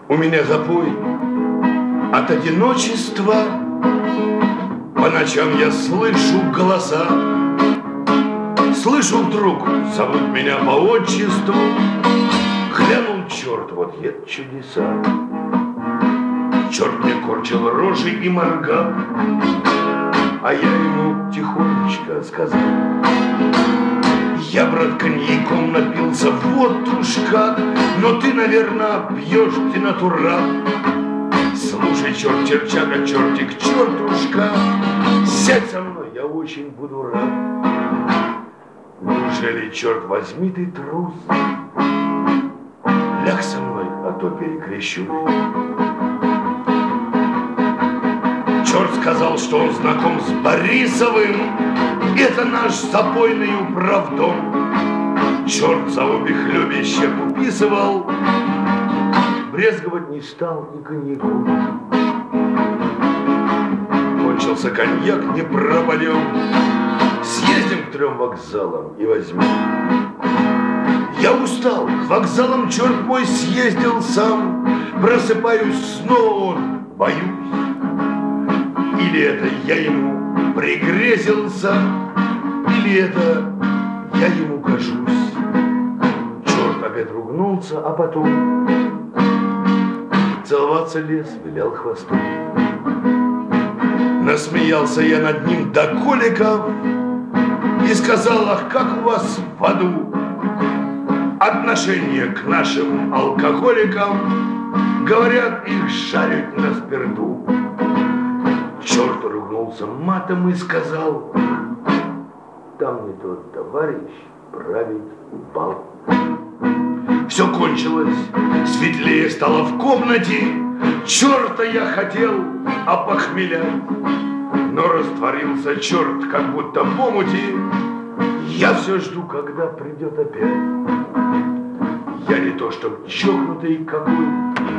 У меня запой от одиночества. По ночам я слышу голоса. Слышу вдруг, зовут меня по отчеству. Глянул черт, вот я чудеса. Черт мне корчил рожи и моргал, а я ему тихонечко сказал: я, брат, коньяком напился, вот уж как, но ты, наверное, пьешь ты натурал. Слушай, черт, черчага, чертик, чертушка, сядь со мной, я очень буду рад. Неужели, черт возьми, ты трус? Ляг со мной, а то перекрещусь. Черт сказал, что он знаком с Борисовым. Это наш запойный управдом. Черт за обеих любяще уписывал. Брезговать не стал и коньяку. Кончился коньяк, не пропадем. Съездим к 3 вокзалам и возьмем. Я устал, к вокзалам, черт мой, съездил сам. Просыпаюсь, снова он, боюсь. Или это я ему пригрезился, или это я ему кажусь. Черт опять ругнулся, а потом целоваться лез, вилял хвостом. Насмеялся я над ним до коликов и сказал: ах, как у вас в аду отношение к нашим алкоголикам. Говорят, их жарят на спирту. Черт ругнулся матом и сказал: там не тот товарищ править бал. Все кончилось, светлее стало в комнате. Черта я хотел опохмелять, но растворился черт, как будто в омуте. Я все жду, когда придет опять. Я не то, чтоб чокнутый какой,